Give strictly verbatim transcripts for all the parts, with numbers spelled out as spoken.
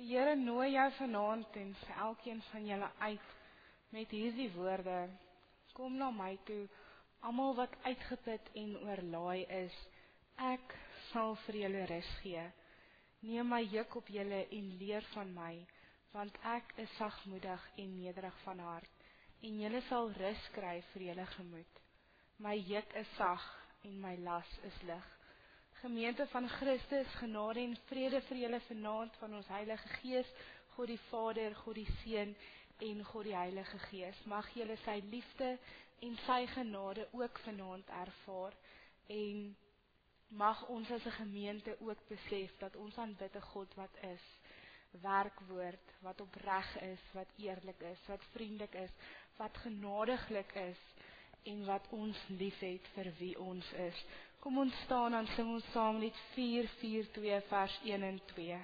Die Here nooi jou vanaand en vir elkeen van julle uit met hierdie woorde. Kom na my toe, almal wat uitgeput en oorlaai is. Ek sal vir julle rus gee. Neem my juk op julle en leer van my, want ek is sagmoedig en nederig van hart, en julle sal rus kry vir julle gemoed. My juk is sag en my las is lig. Gemeente van Christus, genade en vrede vir julle vanaand van ons Heilige Gees, God die Vader, God die Seun en God die Heilige Gees. Mag julle sy liefde en sy genade ook vanaand ervaar, en mag ons as 'n gemeente ook besef dat ons aanbid 'n God wat is, werkwoord, wat opreg is, wat eerlik is, wat vriendelik is, wat genadiglik is, en wat ons liefhet vir wie ons is. Kom ons staan en sing ons saam lied vier vier twee vers een en twee.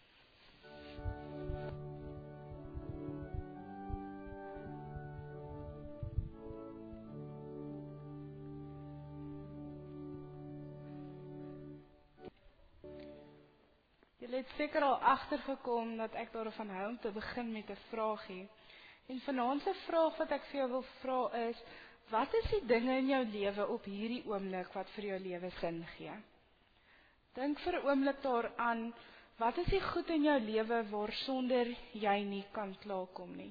Julle het seker al agtergekom dat ek daarvan hou om te begin met 'n vraagie. En vanaand se vraag wat ek vir jou wil vra is: wat is die dinge in jou lewe op hierdie oomblik wat vir jou lewe sin gee? Dink vir 'n oomblik daaraan, wat is die goed in jou lewe waarsonder jy nie kan klaarkom nie?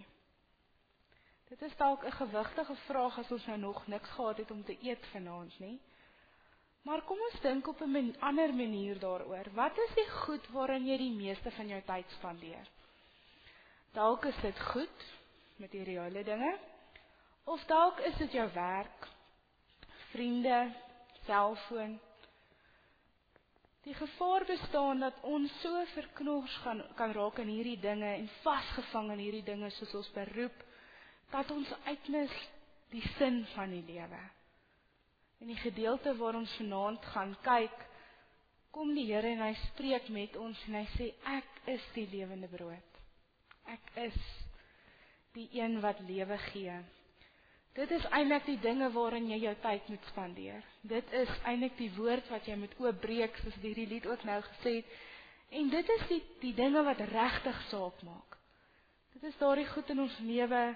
Dit is dalk 'n gewigtige vraag as ons nou nog niks gehad het om te eet vanaand nie. Maar kom ons dink op 'n man, ander manier daaroor. Wat is die goed waarin jy die meeste van jou tyd spandeer? Dalk is dit goed, materiële dinge, of dalk is dit jou werk, vriende, selfoon. Die gevaar bestaan dat ons so verknors kan, kan raak in hierdie dinge en vasgevang in hierdie dinge soos ons beroep, dat ons uitmis die sin van die lewe. In die gedeelte waar ons vanaand gaan kyk, kom die Here en hy spreek met ons en hy sê, ek is die lewende brood. Ek is die een wat lewe gee. Dit is eintlik die dinge waarin jy jou tyd moet spandeer. Dit is eintlik die woord wat jy moet oopbreek, soos hierdie lied ook nou gesê het. En dit is die, die dinge wat regtig saak maak. Dit is daardie goed in ons lewe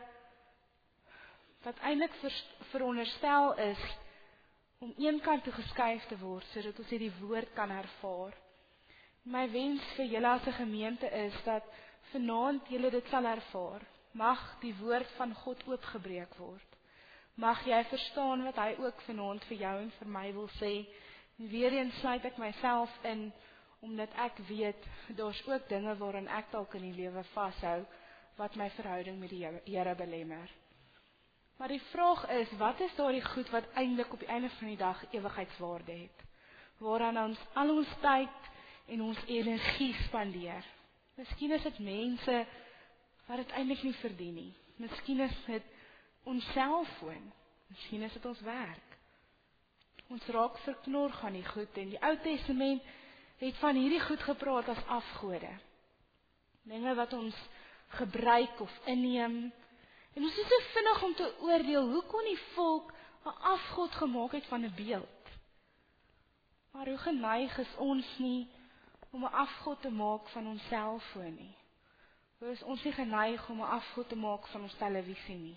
wat eintlik ver, veronderstel is om een kant toe geskuif te word, sodat ons hierdie woord kan ervaar. My wens vir julle as 'n gemeente is dat vanaand julle dit sal ervaar. Mag die woord van God oopgebreek word. Mag jy verstaan wat hy ook vanaand vir jou en vir my wil sê. En weer eens sluit ek myself in, omdat ek weet, daar's ook dinge waarin ek dalk in die lewe vashou, wat my verhouding met die Here belemmer. Maar die vraag is, wat is daardie goed wat eintlik op die einde van die dag ewigheidswaarde het? Waaraan ons al ons tyd en ons energie spandeer. Miskien is dit mense wat dit eintlik nie verdien nie. Miskien is dit ons selfoon. Miskien is dit ons werk. Ons raak verknor aan die goed, en die Ou Testament het van hierdie goed gepraat as afgode. Dinge wat ons gebruik of inneem. En ons is so vinnig om te oordeel, hoe kon die volk 'n afgod gemaak het van 'n beeld? Maar hoe geneig is ons nie om 'n afgod te maak van ons selfoon nie? Hoe is ons nie geneig om 'n afgod te maak van ons televisie nie?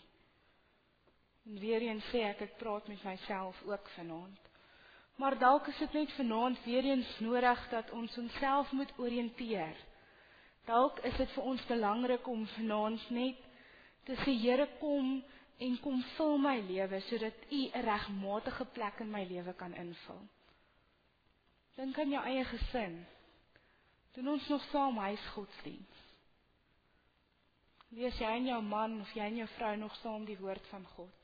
En weer eens sê ek, ek praat met myself ook vanaand. Maar dalk is dit net vanaand weer eens nodig dat ons onsself moet oriënteer. Dalk is dit vir ons belangrik om vanaand net te sê, Here, kom en kom vul my lewe, sodat U 'n regmatige plek in my lewe kan invul. Dink aan jou eie gesin. Doen ons nog saam huisgodsdiens? Lees jy en jou man of jy en jou vrou nog saam die woord van God?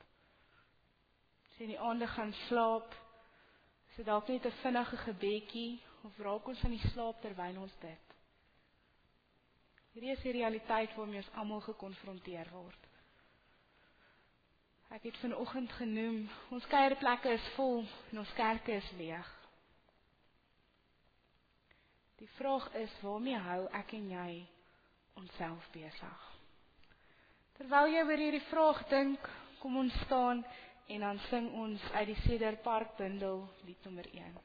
As jy in die aande gaan slaap, is dit dalk net 'n vinnige gebedjie, of raak ons aan die slaap terwyl ons bid? Hierdie is die realiteit waarmee ons almal gekonfronteer word. Ek het vanoggend genoem, ons kuierplekke is vol en ons kerke is leeg. Die vraag is, waarmee hou ek en jy onsself besig? Terwyl jy oor hierdie vraag dink, kom ons staan en dan sing ons uit die Cedar Park bundel lied nommer een.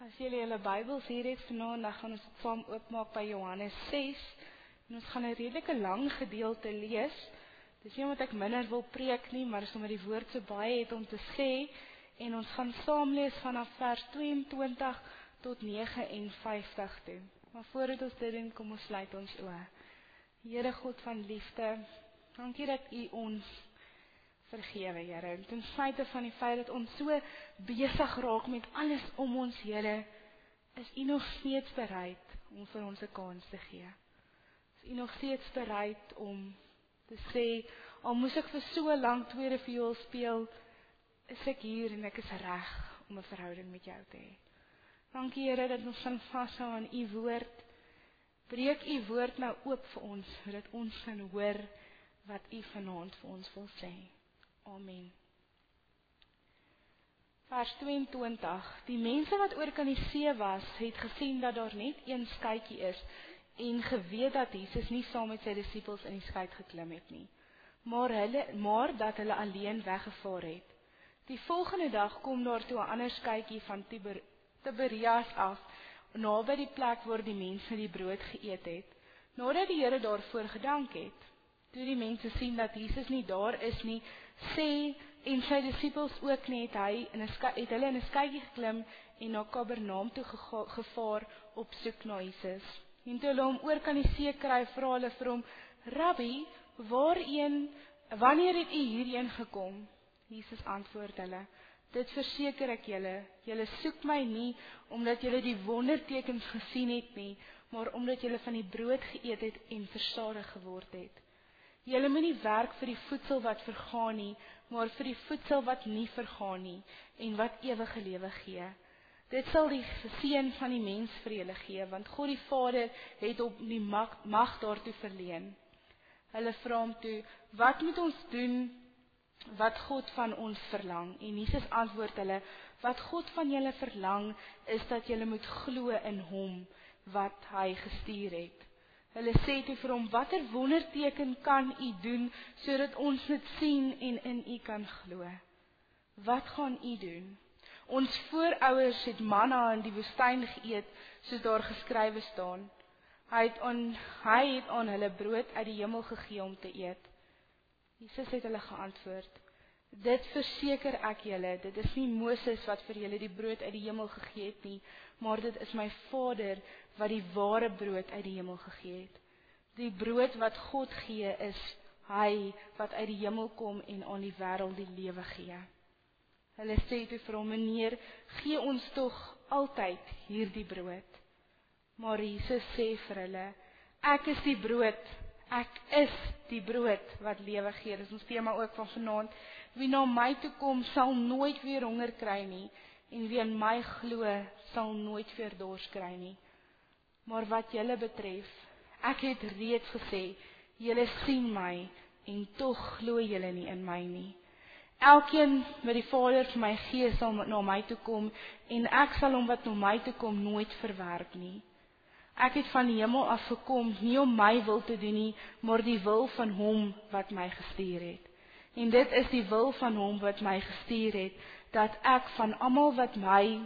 As julle julle Bybels hier het vanaand, dan gaan ons dit saam oopmaak by Johannes ses. En ons gaan 'n redelike lang gedeelte lees. Dis nie omdat ek minder wil preek nie, maar dis omdat die woord so baie het om te sê. En ons gaan saam lees vanaf vers tweeëntwintig tot negenenvyftig toe. Maar voordat ons dit doen, kom ons sluit ons oë. Here God van liefde, dankie dat U ons vergewe, Here. En ten spyte van die feit dat ons so besig raak met alles om ons, Here, is U nog steeds bereid om vir ons 'n kans te gee. Is U nog steeds bereid om te sê, al moes ek vir so lank tweede viool speel, is ek hier en ek is reg om 'n verhouding met jou te hê. Dankie, Here, dat ons kan vashou aan U woord. Breek U woord nou oop vir ons, sodat ons kan hoor wat U vanaand vir ons wil sê. Amen. Vers tweeëntwintig. Die mense wat oor kan die see was, het gesien dat daar net een skuitjie is en geweet dat Jesus nie saam met sy disippels in die skuit geklim het nie, maar hulle maar dat hulle alleen weggevaar het. Die volgende dag kom daar toe 'n ander skuitjie van Tiber, Tiberias af, naby die plek waar die mense die brood geëet het, nadat die Here daarvoor gedank het. Toe die mense sien dat Jesus nie daar is nie, sê en sy disippels ook nie, het, hy in 'n het hulle in 'n skuitjie geklim en na Kapernaum toe gevaar op soek na Jesus. En toe hulle hom oor kan die see kry, vra hulle vir hom, Rabbi, waarheen, wanneer het U hierheen gekom? Jesus antwoord hulle, dit verseker ek julle, julle soek my nie omdat julle die wondertekens gesien het nie, maar omdat julle van die brood geëet het en versadig geword het. Julle moet nie werk vir die voedsel wat vergaan nie, maar vir die voedsel wat nie vergaan nie en wat ewige lewe gee. Dit sal die seun van die mens vir julle gee, want God die Vader het op die mag, mag daartoe verleen. Hulle vra hom toe, wat moet ons doen wat God van ons verlang? En Jesus antwoord hulle, wat God van julle verlang, is dat julle moet glo in hom wat hy gestuur het. Hulle sê toe vir hom, watter wonderteken kan U doen, sodat ons dit sien en in U kan glo? Wat gaan U doen? Ons voorouers het manna in die woestyn geëet, soos daar geskrywe staan. Hy het aan, hy het aan hulle brood uit die hemel gegee om te eet. Jesus het hulle geantwoord, dit verseker ek julle, dit is nie Moses wat vir julle die brood uit die hemel gegee het nie, maar dit is my Vader wat die ware brood uit die hemel gegee het. Die brood wat God gee is hy wat uit die hemel kom en aan die wêreld die lewe gee. Hulle sê toe vir hom, meneer, gee ons tog altyd hierdie brood. Maar Jesus sê vir hulle, ek is die brood, ek is die brood wat lewe gee. Dis ons tema ook van vanaand. Wie na my toe kom, sal nooit weer honger kry nie, en wie in my glo, sal nooit weer dors kry nie. Maar wat julle betref, ek het reeds gesê, julle sien my, en tog glo julle nie in my nie. Elkeen wat die Vader vir my gee, sal na my toe kom, en ek sal hom wat na my toe kom nooit verwerp nie. Ek het van die hemel af gekom, nie om my wil te doen nie, maar die wil van hom wat my gestuur het. En dit is die wil van hom wat my gestuur het, dat ek van almal wat my,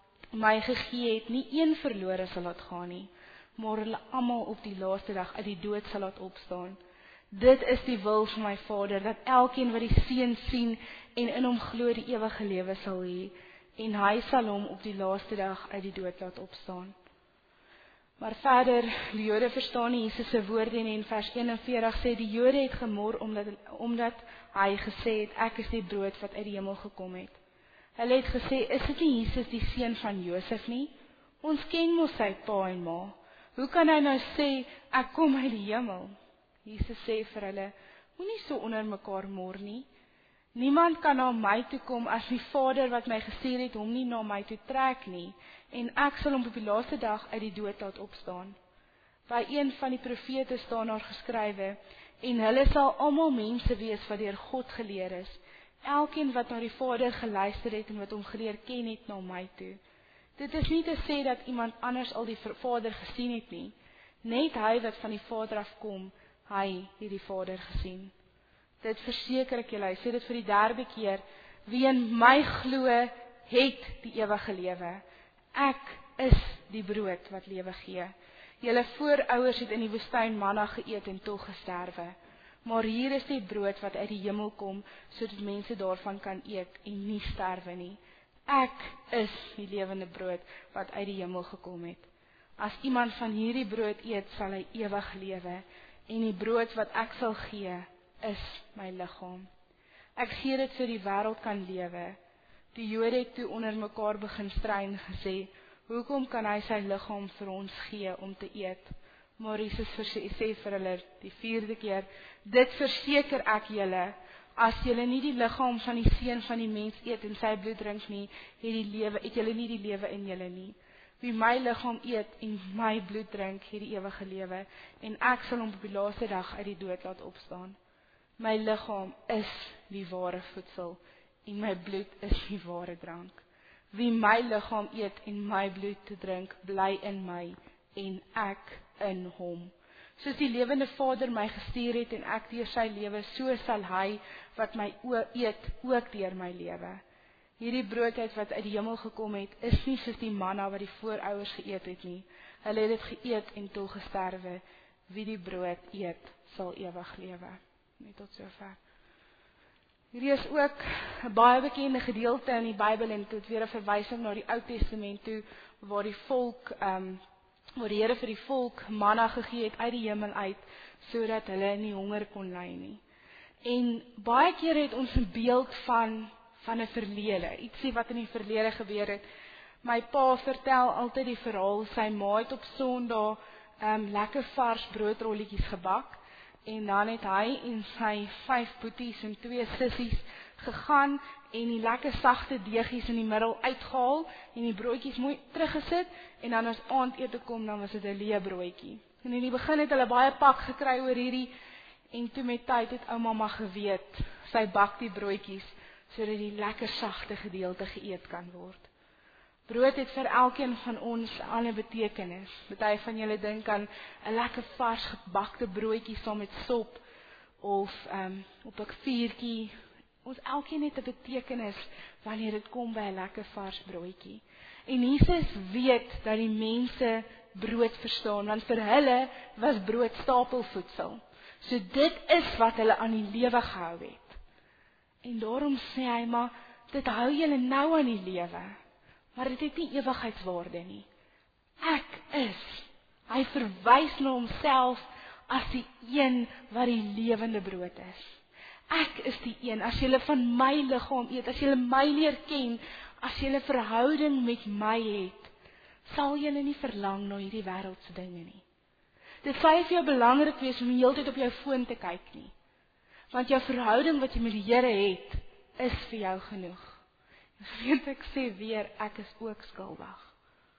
my gegee het, nie een verlore sal laat gaan nie, maar hulle almal op die laaste dag uit die dood sal laat opstaan. Dit is die wil van my Vader, dat elkeen wat die Seun sien en in hom glo die ewige lewe sal hê, en hy sal hom op die laaste dag uit die dood laat opstaan. Maar verder, die Jode verstaan nie Jesus se woorde nie, en vers eenenveertig sê, die Jode het gemor omdat, omdat hy gesê het, ek is die brood wat uit die hemel gekom het. Hulle het gesê, is dit nie Jesus die seun van Josef nie? Ons ken mos sy pa en ma. Hoe kan hy nou sê, ek kom uit die hemel? Jesus sê vir hulle, moenie so onder mekaar mor nie. Niemand kan na my toe kom as die Vader wat my gestuur het hom nie na my toe trek nie, en ek sal hom op die laaste dag uit die dood laat opstaan. By een van die profete staan daar geskrywe, en hulle sal almal mense wees wat deur God geleer is. Elkeen wat na die Vader geluister het en wat hom geleer ken het na my toe. Dit is nie te sê dat iemand anders al die Vader gesien het nie. Net hy wat van die Vader afkom, hy het die Vader gesien. Dit verseker ek julle, hy sê dit vir die derde keer, wie in my glo, het die ewige lewe. Ek is die brood wat lewe gee. Julle voorouers het in die woestyn manna geëet en tog gesterwe. Maar hier is die brood wat uit die hemel kom, sodat mense daarvan kan eet en nie sterwe nie. Ek is die lewende brood wat uit die hemel gekom het. As iemand van hierdie brood eet, sal hy ewig lewe, en die brood wat ek sal gee, is my liggaam. Ek gee dit so die wêreld kan lewe. Die Jode het toe onder mekaar begin stry en gesê, hoekom kan hy sy liggaam vir ons gee om te eet? Maar Jesus sê vir hulle die vierde keer, dit verseker ek julle, as julle nie die liggaam van die seun van die mens eet en sy bloed drink nie, het die lewe, het julle nie die lewe in julle nie. Wie my liggaam eet en my bloed drink, het die ewige lewe, en ek sal hom op die laaste dag uit die dood laat opstaan. My liggaam is die ware voedsel, en my bloed is die ware drank. Wie my liggaam eet en my bloed te drink, bly in my, en ek in hom. Soos die lewende Vader my gestuur het en ek deur sy lewe, so sal hy wat my eet ook deur my lewe. Hierdie broodheid wat uit die hemel gekom het, is nie soos die manna wat die voorouers geëet het nie. Hulle het dit geëet en tog gesterwe. Wie die brood eet, sal ewig lewe. Net tot sover. Hierdie is ook 'n baie bekende gedeelte in die Bybel en dit weer 'n verwysing na die Ou Testament toe, waar die volk um, waar die Here vir die volk manna gegee het uit die hemel uit, sodat hulle nie honger kon ly nie. En baie keer het ons 'n beeld van van 'n verlede, ietsie wat in die verlede gebeur het. My pa vertel altyd die verhaal, sy ma het op Sondag um, lekker vars broodrolletjies gebak, en dan het hy en sy vyf boeties en twee sissies gegaan en die lekker sagte deegies in die middel uitgehaal en die broodjies mooi teruggesit, en dan as aandete kom, dan was dit 'n leë broodjie. En in die begin het hulle baie pak gekry oor hierdie, en toe met tyd het ouma maar geweet, sy bak die broodjies sodat die lekker sagte gedeelte geëet kan word. Brood het vir elkeen van ons 'n ander betekenis. Party van julle dink aan 'n lekker vars gebakte broodjie saam met sop of um, op 'n vuurtjie. Ons elkeen het 'n betekenis wanneer dit kom by 'n lekker vars broodjie. En Jesus weet dat die mense brood verstaan, want vir hulle was brood stapelvoedsel. So dit is wat hulle aan die lewe gehou het. En daarom sê hy, maar dit hou julle nou aan die lewe. Maar dit het nie ewigheidswaarde nie. Ek is. Hy verwys na homself as die een wat die lewende brood is. Ek is die een. As julle van my liggaam eet, as julle my leer ken, as julle verhouding met my het, sal julle nie verlang na hierdie wêreldse dinge nie. Dit sal vir jou belangrik wees om die hele tyd op jou foon te kyk nie. Want jou verhouding wat jy met die Here het, is vir jou genoeg. Weet ek sê weer, ek is ook skuldig.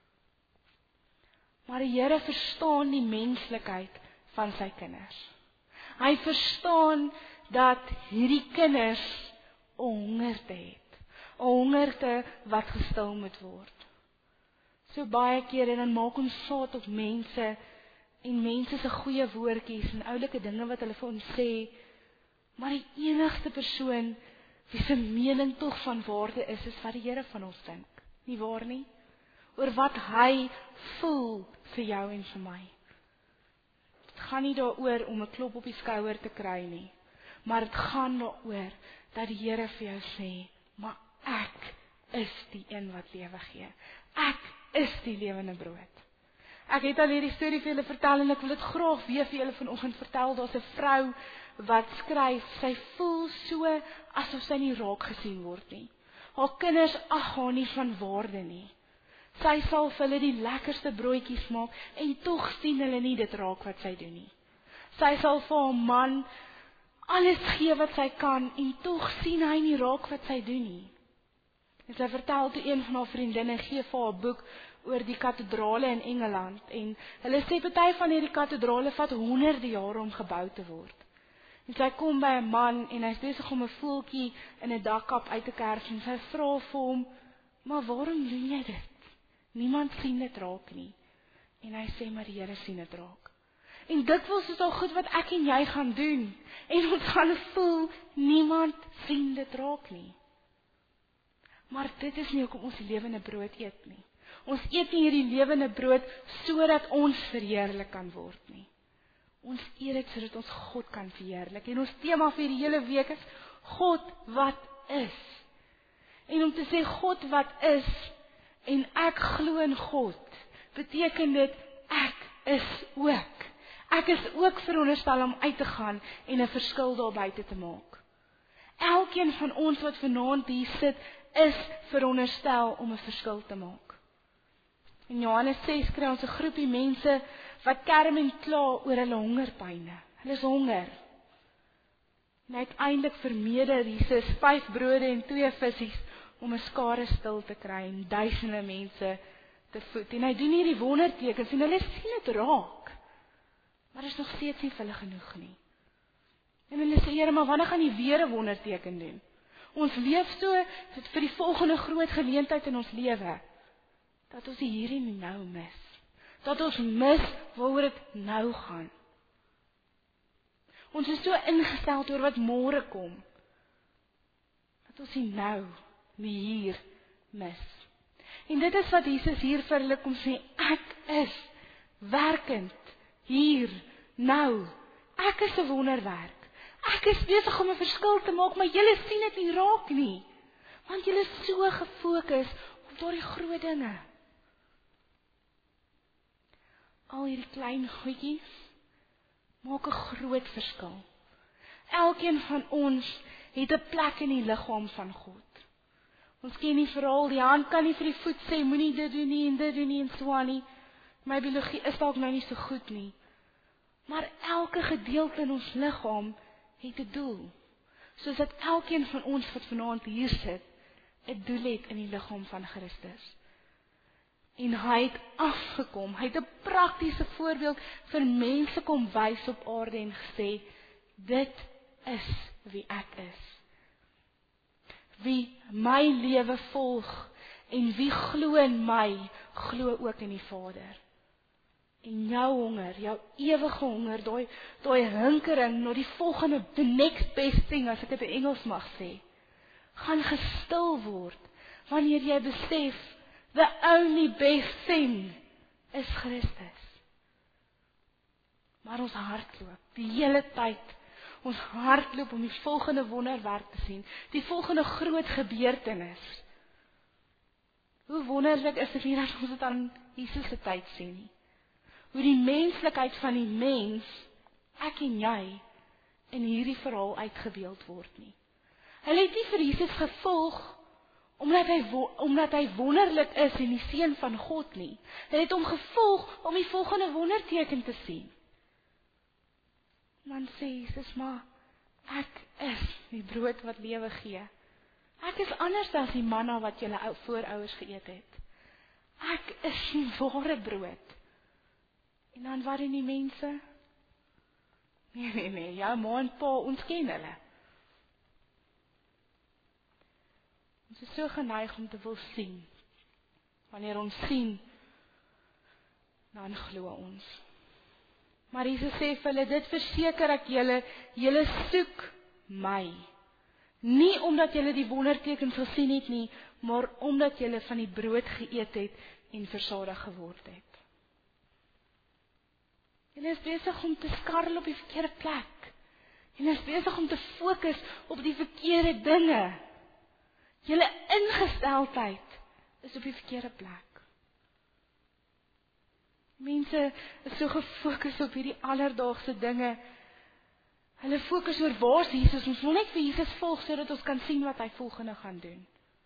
Maar die Here verstaan die menslikheid van sy kinders. Hy verstaan dat hierdie kinders 'n hongerte het. 'n Hongerte wat gestil moet word. So baie kere dan maak ons saad op mense en mense se goeie woordjies en oulike dinge wat hulle vir ons sê, maar die enigste persoon wie se mening tog van waarde is, is wat die Here van ons dink. Nie waar nie? Oor wat hy voel vir jou en vir my. Dit gaan nie daaroor om 'n klop op die skouer te kry nie, maar dit gaan daaroor dat die Here vir jou sê, maar ek is die een wat lewe gee. Ek is die lewende brood. Ek het al hierdie storie vir julle vertel en ek wil dit graag weer vir julle vanoggend vertel. Daar's 'n vrou wat skryf, sy voel so asof sy nie raak gesien word nie. Haar kinders ag haar nie van waarde nie. Sy sal vir hulle die lekkerste broodjies maak en tog sien hulle nie dit raak wat sy doen nie. Sy sal vir haar man alles gee wat sy kan en tog sien hy nie raak wat sy doen nie. En sy vertel toe een van haar vriendinne gee vir haar 'n boek oor die kathedrale in Engeland en hulle sê party van hierdie kathedrale vat honderde jare om gebou te word. En sy kom by 'n man en hy's besig om 'n voeltjie in 'n dakkap uit te kers en sy vra vir hom, "Maar waarom doen jy dit? Niemand sien dit raak nie." En hy sê, "Maar die Here sien dit raak." En dikwels is al goed wat ek en jy gaan doen en ons gaan voel niemand sien dit raak nie. Maar dit is nie hoekom ons die lewende brood eet nie. Ons eet nie hierdie lewende brood sodat ons verheerlik kan word nie. Ons eet dit sodat ons God kan verheerlik. En ons tema vir die hele week is God wat is. En om te sê God wat is en ek glo in God, beteken dit ek is ook. Ek is ook veronderstel om uit te gaan en 'n verskil daar buite te maak. Elkeen van ons wat vanaand hier sit, is veronderstel om 'n verskil te maak. In Johannes ses kry ons 'n groepie mense wat kerm en kla oor hulle hongerpyne. Hulle is honger. En uiteindelik vermeerder Jesus vyf brode en twee visse om 'n skare stil te kry en duisende mense te voed. En hy doen hierdie wondertekens en hulle sien dit raak. Maar is nog steeds nie vir hulle genoeg nie. En hulle sê, Here, maar wanneer gaan jy weer 'n wonderteken doen? Ons leef so dit vir die volgende groot geleentheid in ons lewe, dat ons hier en nou mis. Dat ons mis waaroor dit nou gaan. Ons is so ingestel oor wat môre kom, dat ons nie nou, nie hier mis. En dit is wat Jesus hier vir hulle kom sê, ek is werkend, hier, nou. Ek is 'n wonderwerk. Ek is besig om 'n verskil te maak, maar julle sien dit nie raak nie. Want julle is so gefokus op daardie groot dinge. Al hierdie klein goedjies maak 'n groot verskil. Elkeen van ons het 'n plek in die liggaam van God. Ons ken die verhaal, die hand kan nie vir die voet sê, moenie dit doen nie en dit doen nie en so aan nie. My biologie is dalk nou nie so goed nie. Maar elke gedeelte in ons liggaam het 'n doel. Soos dat elkeen van ons wat vanaand hier sit, 'n doel het in die liggaam van Christus. En hy het afgekom, hy het 'n praktiese voorbeeld vir mense kom wys op aarde en gesê, dit is wie ek is. Wie my lewe volg en wie glo in my, glo ook in die Vader. En jou honger, jou ewige honger, daai daai hinkering na die volgende, the next best thing, as ek dit in Engels mag sê, gaan gestil word wanneer jy besef the only best thing is Christus. Maar ons hardloop die hele tyd. Ons hardloop om die volgende wonderwerk te sien, die volgende groot gebeurtenis. Hoe wonderlik is dit nie dat ons dit aan Jesus se tyd sien nie. Hoe die menslikheid van die mens, ek en jy, in hierdie verhaal uitgebeeld word nie. Hulle het nie vir Jesus gevolg omdat hy omdat hy wonderlik is en die seun van God nie. Hulle het hom gevolg om die volgende wonderteken te sien. Dan sê Jesus, maar ek is die brood wat lewe gee. Ek is anders as die manna wat julle voorouers geëet het. Ek is die ware brood. En dan wat doen die mense? Nee, nee, nee, jou ma en pa, ons ken hulle. Ons is so geneig om te wil sien. Wanneer ons sien, dan glo ons. Maar Jesus sê vir hulle, dit verseker ek julle, julle soek my. Nie omdat julle die wondertekens gesien het nie, maar omdat julle van die brood geëet het en versadig geword het. Julle is besig om te skarrel op die verkeerde plek. Julle is besig om te fokus op die verkeerde dinge. Julle ingesteldheid is op die verkeerde plek. Mense is so gefokus op hierdie alledaagse dinge. Hulle fokus oor waar is Jesus. Ons wil net vir Jesus volg sodat ons kan sien wat hy volgende gaan doen.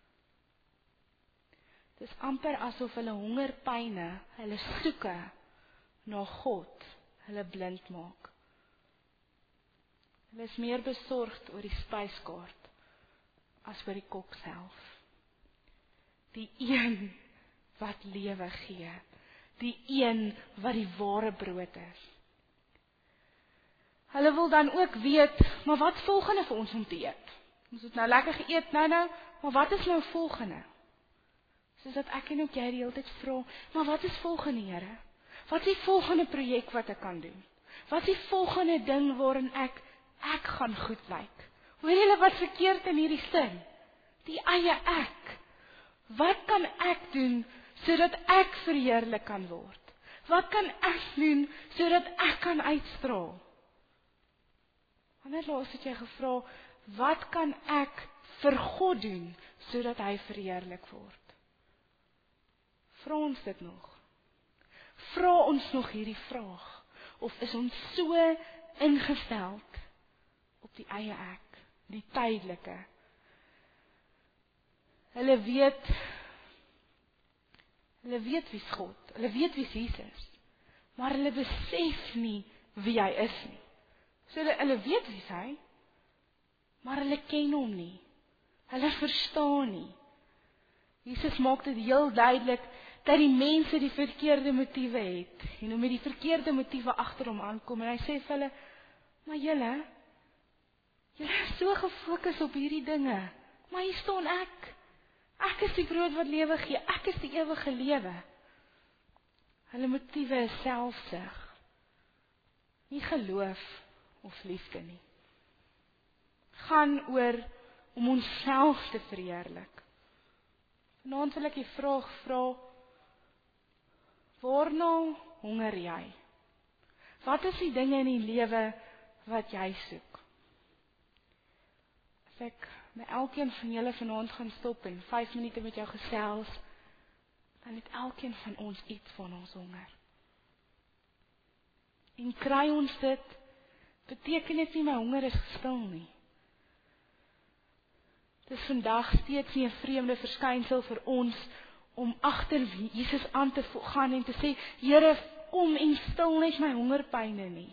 Dit is amper asof hulle hongerpyne, hulle soeke na God, hulle blind maak. Hulle is meer besorgd oor die spyskaart as oor die kok self. Die een wat lewe gee. Die een wat die ware brood is. Hulle wil dan ook weet, maar wat volgende vir ons om te eet? Ons het nou lekker geëet nou nou, maar wat is nou volgende? Soos dat ek en ook jy die hele tyd vra, maar wat is volgende, Here? Wat is die volgende projek wat ek kan doen? Wat is die volgende ding waarin ek, ek gaan goed lyk? Hoor julle wat verkeerd in hierdie sin? Die eie ek. Wat kan ek doen, sodat ek verheerlik kan word? Wat kan ek doen, sodat ek kan uitstraal? Wanneer laas het jy gevra, wat kan ek vir God doen, sodat hy verheerlik word? Vra ons dit nog? Vra ons nog hierdie vraag? Of is ons so ingestel op die eie ek, die tydelike? Hulle weet, hulle weet wie's God, hulle weet wie's Jesus, maar hulle besef nie wie hy is nie. So hulle, hulle weet wie's hy, maar hulle ken hom nie. Hulle verstaan nie. Jesus maak dit heel duidelik dat die mense die verkeerde motiewe het en hoe met die verkeerde motiewe agter hom aankom en hy sê vir hulle, maar julle, julle is so gefokus op hierdie dinge, maar hier staan ek. Ek is die brood wat lewe gee, ek is die ewige lewe. Hulle motiewe is selfsug, nie geloof of liefde nie. Gaan oor om onsself te verheerlik. Vanaand wil ek die vraag vra, waarna honger jy? Wat is die dinge in die lewe wat jy soek? As ek met elkeen van julle vanaand gaan stop en vyf minute met jou gesels, dan het elkeen van ons iets van ons honger. En kry ons dit, beteken dit nie my honger is gestil nie. Dit is vandag steeds nie 'n vreemde verskynsel vir ons om agter Jesus aan te gaan en te sê, Here, kom en stil net my hongerpyne nie.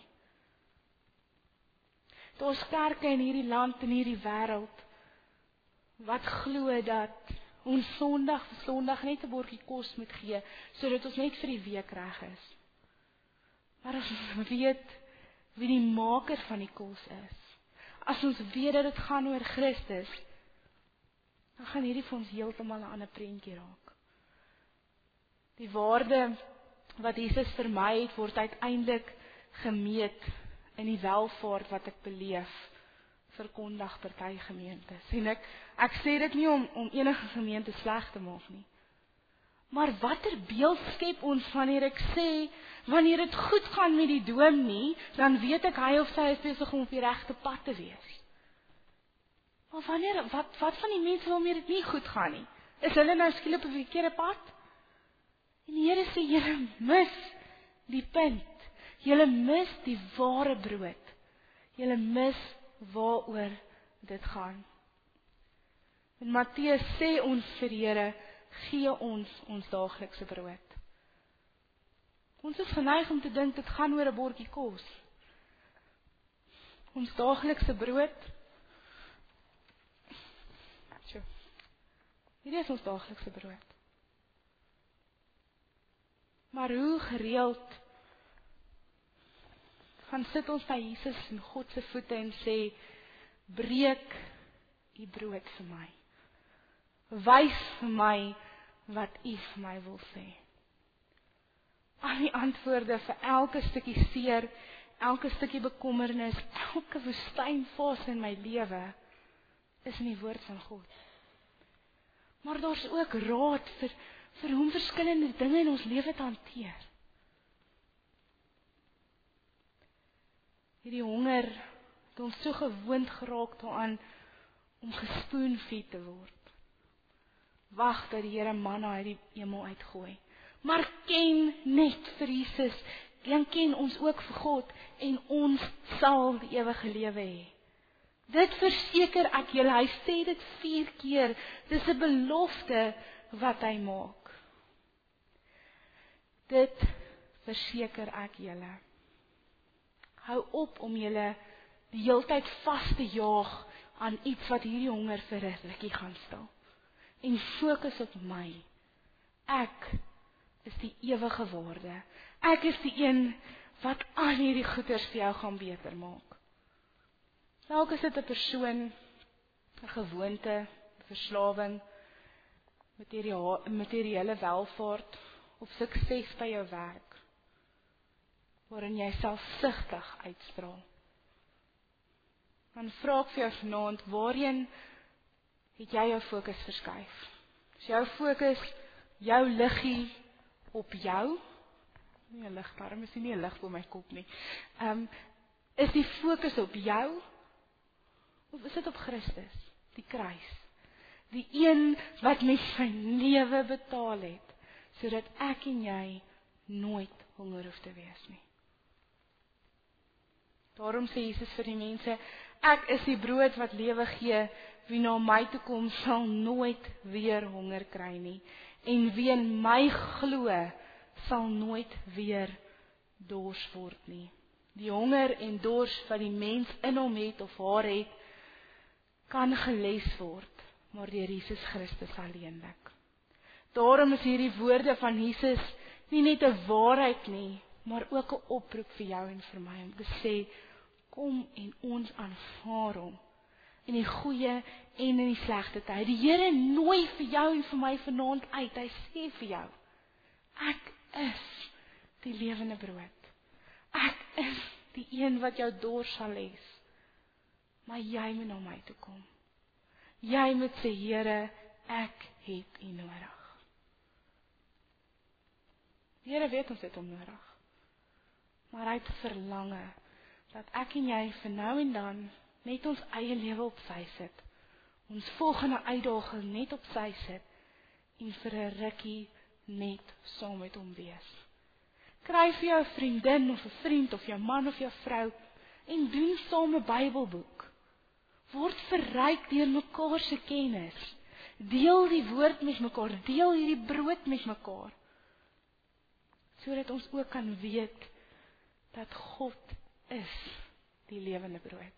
Daar's kerke in hierdie land en hierdie wêreld wat glo dat ons Sondag vir Sondag net 'n bordjie kos moet gee, sodat ons net vir die week reg is. Maar as ons weet wie die maker van die kos is, as ons weet dat dit gaan oor Christus, dan gaan hierdie vir ons heeltemal 'n ander prentjie raak. Die waarde wat Jesus vir my het, word uiteindelik gemeet in die welvaart wat ek beleef vir kondig party gemeentes. En ek, ek sê dit nie om, om enige gemeente sleg te maak nie. Maar watter beeld skep ons wanneer ek sê, wanneer dit goed gaan met die dominee, dan weet ek hy of sy is besig om op die regte pad te wees. Maar wanneer, wat, wat van die mense waarmee dit nie goed gaan nie? Is hulle nou skielik op die verkeerde pad? En die Here sê, julle mis die punt. Julle mis die ware brood. Julle mis waaroor dit gaan. En Matteus sê ons vir die Here, gee ons ons daaglikse brood. Ons is geneig om te dink dit gaan oor 'n bordjie kos. Ons daaglikse brood. Tjoe. Hierdie is ons daaglikse brood. Maar hoe gereeld gaan sit ons by Jesus en God se voete en sê, breek u brood vir my. Wys vir my wat u vir my wil sê. Al die antwoorde vir elke stukkie seer, elke stukkie bekommernis, elke woestynfase in my lewe, is in die woord van God. Maar daar's ook raad vir, vir hoe om verskillende dinge in ons lewe te hanteer. Hierdie honger het ons so gewoond geraak daaraan om gespoonfeed te word. Wag dat die Here manna uit die hemel uitgooi. Maar ken net vir Jesus, dan ken ons ook vir God en ons sal die ewige lewe hê. Dit verseker ek julle, hy sê dit vier keer, dis 'n belofte wat hy maak. Dit verseker ek julle. Hou op om julle die heeltyd vas te jaag aan iets wat hierdie honger vir 'n rukkie gaan stil. En fokus op my. Ek is die ewige waarde. Ek is die een wat al hierdie goeders vir jou gaan beter maak. Dalk is dit 'n persoon, 'n gewoonte, 'n verslawing, materiële welvaart of sukses by jou werk, waarin jy selfsugtig uitstraal. Dan vra ek vir jou vanaand, waarheen het jy jou fokus verskuif? Is jou fokus jou liggie op jou? Nee, 'n lig, daarom is nie 'n lig op my kop nie. Ehm um, is die fokus op jou of is dit op Christus, die kruis? Die een wat met sy lewe betaal het, sodat ek en jy nooit honger hoef te wees nie. Daarom sê Jesus vir die mense, ek is die brood wat lewe gee, wie na my toe kom sal nooit weer honger kry nie, en wie in my glo, sal nooit weer dors word nie. Die honger en dors wat die mens in hom het of haar het, kan geles word, maar deur Jesus Christus alleenlik. Daarom is hierdie woorde van Jesus nie net 'n waarheid nie, maar ook 'n oproep vir jou en vir my om te sê, kom en ons aanvaar hom in die goeie en in die slegte tyd. Die Here nooi vir jou en vir my vanaand uit. Hy sê vir jou, ek is die lewende brood. Ek is die een wat jou dors sal les. Maar jy moet na my toe kom. Jy moet sê, Here, ek het U nodig. Die Here weet ons het hom nodig. Maar hy het verlange dat ek en jy vir nou en dan net ons eie lewe op sy sit. Ons volgende uitdaging net op sy sit en vir 'n rukkie net saam met hom wees. Kry vir jou 'n vriendin of 'n vriend of jou man of jou vrou en doen saam 'n Bybelboek. Word verryk deur mekaar se kennis. Deel die woord met mekaar, deel hierdie brood met mekaar. Sodat ons ook kan weet dat God is die lewende brood.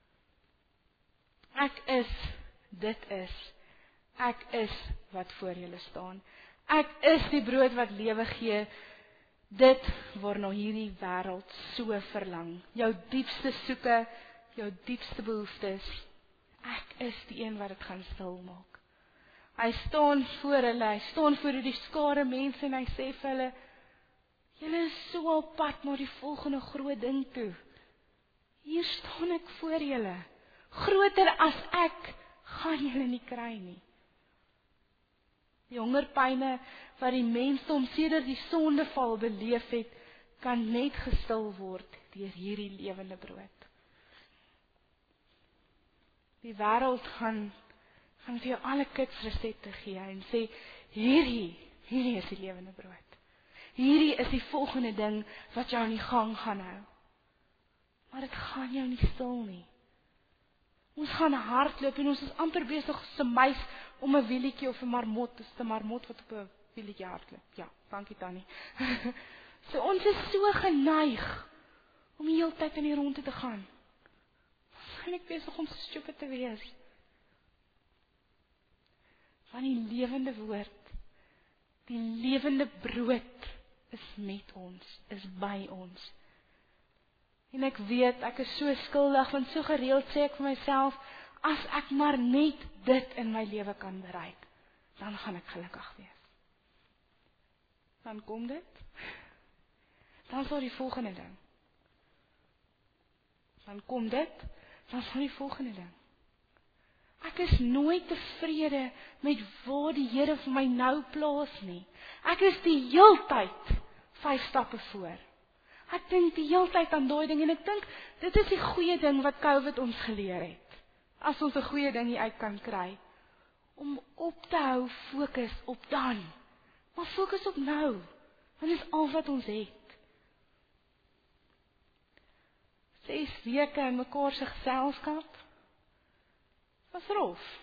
Ek is, dit is, ek is wat voor julle staan. Ek is die brood wat lewe gee, dit waarna hierdie wêreld so verlang. Jou diepste soeke, jou diepste behoeftes. Ek is die een wat dit gaan stil maak. Hy staan voor hulle, hy staan voor die skare mense en hy sê vir hulle, julle is so op pad na die volgende groot ding toe. Hier staan ek voor julle. Groter as ek, gaan julle nie kry nie. Die hongerpyne wat die mensdom sedert die sondeval beleef het, kan net gestil word deur hierdie lewende brood. Die wêreld gaan, gaan vir jou alle kitsresepte gee en sê, hierdie, hierdie is die lewende brood. Hierdie is die volgende ding wat jou in die gang gaan hou. Maar dit gaan jou nie stil nie. Ons gaan hardloop en ons is amper besig as 'n muis om 'n wielietjie of 'n marmot, dis 'n marmot wat op 'n wielietjie hardloop. Ja, dankie Tannie. So ons is so geneig om die hele tyd in die ronde te gaan. En ek besig om so stupid te wees. Van die lewende woord, die lewende brood is met ons, is by ons. En ek weet, ek is so skuldig, want so gereeld sê ek vir myself, as ek maar net dit in my lewe kan bereik, dan gaan ek gelukkig wees. Dan kom dit, dan sal die volgende ding. Dan kom dit, dan sal die volgende ding. Ek is nooit tevrede met waar die Here vir my nou plaas nie. Ek is die heeltyd vyf stappe voor. Ek dink die hele tyd aan daai ding en ek dink, dit is die goeie ding wat COVID ons geleer het. As ons 'n goeie ding hier uit kan kry. Om op te hou fokus op dan. Maar fokus op nou. Want dit is al wat ons het. Ses weke in mekaar se geselskap. Was rof.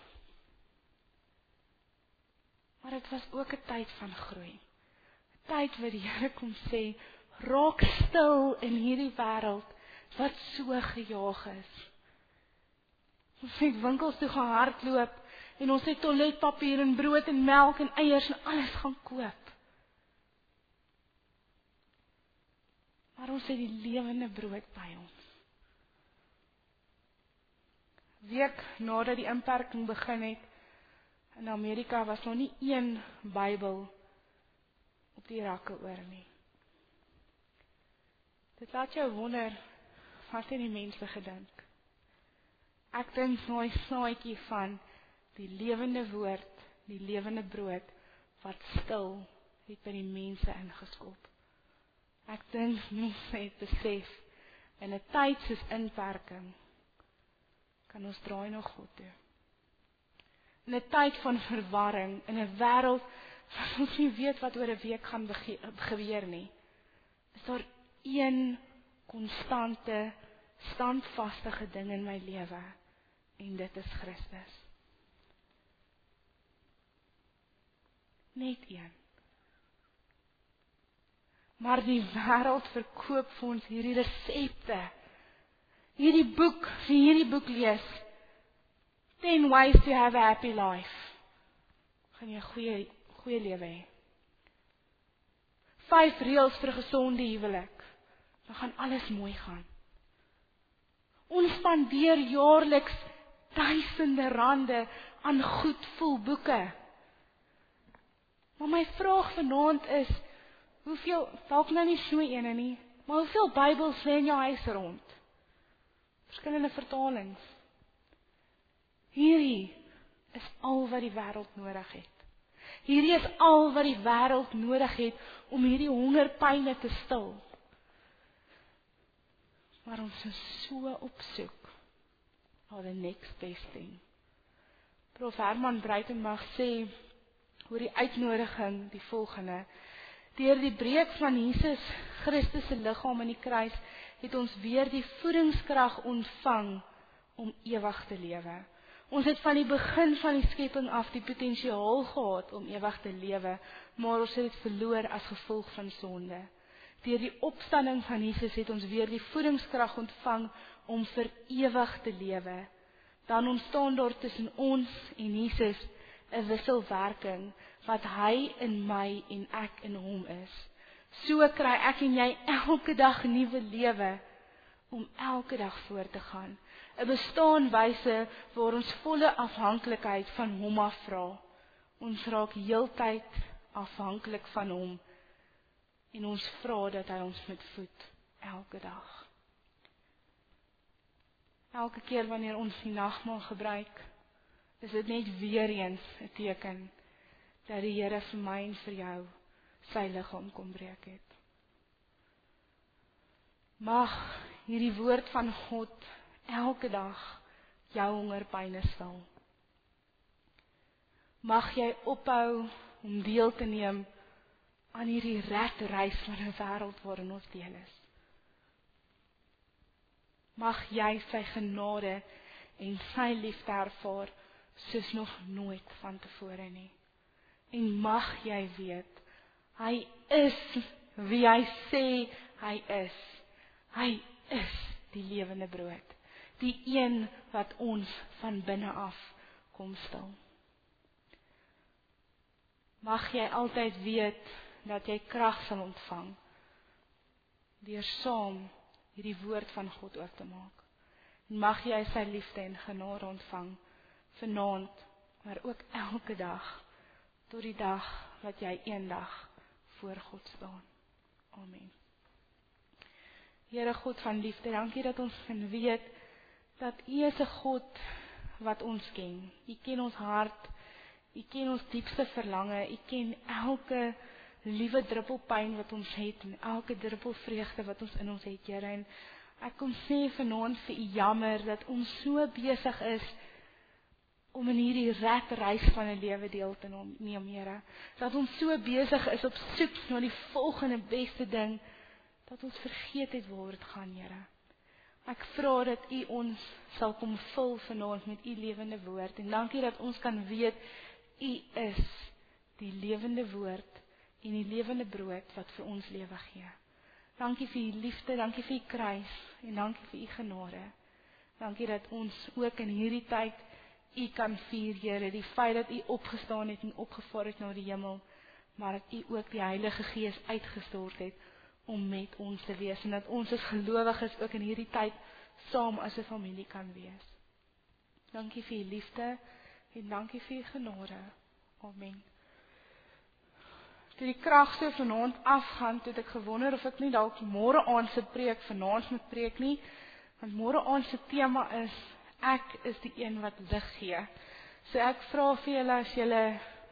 Maar dit was ook 'n tyd van groei. 'n Tyd waar die Here kom sê, raak stil in hierdie wêreld wat so gejaag is. Ons het winkels toe gaan hardloop en ons het toiletpapier en brood en melk en eiers en alles gaan koop. Maar ons het die lewende brood by ons. Week nadat die inperking begin het, in Amerika was nog nie een Bybel op die rakke oor nie. Dit laat jou wonder, wat het die mense gedink? Ek dink nou 'n saadjie van die lewende woord, die lewende brood, wat stil het by die mense ingeskop. Ek dink mense het besef, in 'n tyd soos inperking, kan ons draai na God toe. In 'n tyd van verwarring, in 'n wêreld wat ons nie weet wat oor 'n week gaan bege- gebeur nie, is daar een konstante, standvastige ding in my lewe, en dit is Christus. Net een. Maar die wêreld verkoop vir ons hierdie resepte. Hierdie boek, wie hierdie boek lees, ten ways to have a happy life. Gaan jy 'n goeie, goeie lewe hê. Vyf reëls vir 'n gesonde huwelik. Dan gaan alles mooi gaan. Ons spandeer jaarliks duisende rande aan goed voelboeke. Maar my vraag vanaand is, hoeveel, dalk nou nie so ene nie, maar hoeveel Bybels lê in jou huis rond? Verskillende vertalings. Hierdie is al wat die wêreld nodig het. Hierdie is al wat die wêreld nodig het om hierdie hongerpyne te stil. Maar ons is so op soek na the next best thing. Prof Herman Breitenbach sê oor die uitnodiging die volgende: deur die breek van Jesus Christus se liggaam in die kruis het ons weer die voedingskrag ontvang om ewig te lewe. Ons het van die begin van die skepping af die potensiaal gehad om ewig te lewe, maar ons het dit verloor as gevolg van sonde. Deur die opstanding van Jesus het ons weer die voedingskrag ontvang om vir ewig te lewe. Dan ontstaan daar tussen ons en Jesus 'n wisselwerking, wat hy in my en ek in hom is. So kry ek en jy elke dag nuwe lewe om elke dag voort te gaan. 'n Bestaanwyse waar ons volle afhanklikheid van hom afvra. Ons raak heeltyd afhanklik van hom en ons vra dat hy ons moet voed elke dag. Elke keer wanneer ons die nagmaal gebruik, is dit net weer eens 'n teken dat die Here vir my en vir jou sy liggaam kom breek het. Mag hierdie woord van God elke dag jou hongerpyne stil. Mag jy ophou om deel te neem aan hierdie redreis van 'n wêreld waarin ons deel is. Mag jy sy genade en sy liefde ervaar soos nog nooit van tevore nie. En mag jy weet, hy is wie hy sê hy is. Hy is die lewende brood, die een wat ons van binne af kom stil. Mag jy altyd weet dat jy krag sal ontvang deur saam hierdie woord van God oop te maak. En mag jy sy liefde en genade ontvang vanaand, maar ook elke dag tot die dag wat jy eendag voor God staan. Amen. Here God van liefde, dankie dat ons kan weet dat U is 'n God wat ons ken. U ken ons hart, U ken ons diepste verlange, U ken elke liewe druppel pyn wat ons het en elke druppel vreugde wat ons in ons het, Here. En ek kom sê vanaand vir U jammer dat ons so besig is om in hierdie redreis van 'n lewe deel te neem, Here. Dat ons so besig is op soek na die volgende beste ding, dat ons vergeet het waaroor dit gaan, Here. Ek vra dat U ons sal kom vul vanaand met U lewende woord. En dankie dat ons kan weet, U is die lewende woord en die lewende brood wat vir ons lewe gee. Dankie vir U liefde, dankie vir U kruis en dankie vir U genade. Dankie dat ons ook in hierdie tyd U kan vier, Here, die feit dat U opgestaan het en opgevaar het na die hemel, maar dat U ook die Heilige Gees uitgestort het om met ons te wees, en dat ons as gelowiges ook in hierdie tyd saam as 'n familie kan wees. Dankie vir U liefde en dankie vir U genade. Amen. Toe die krag so vanaand afgaan, toe het ek gewonder of ek nie dalk môre aand se preek vanaand moet preek nie, want môre aand se tema is ek is die een wat lig gee. So ek vra vir julle, as julle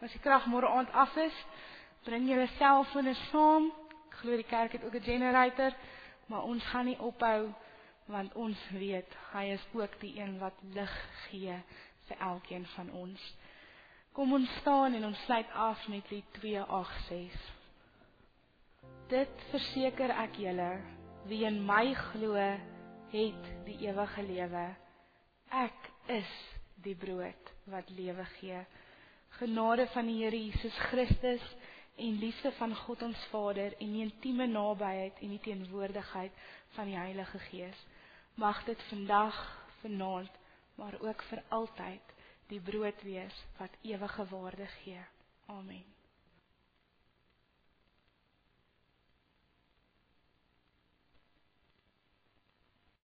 As die krag môre aand af is, bring julle selfone saam. Ek glo die kerk het ook 'n generator, maar ons gaan nie ophou, want ons weet, hy is ook die een wat lig gee vir elkeen van ons. Kom ons staan en ons sluit af met lied twee agt ses. Dit verseker ek julle, wie in my glo, het die ewige lewe. Ek is die brood wat lewe gee. Genade van die Here Jesus Christus en liefde van God ons Vader en die intieme nabyheid en die teenwoordigheid van die Heilige Gees, mag dit vandag, vanaand, maar ook vir altyd die brood wees wat ewige waarde gee. Amen.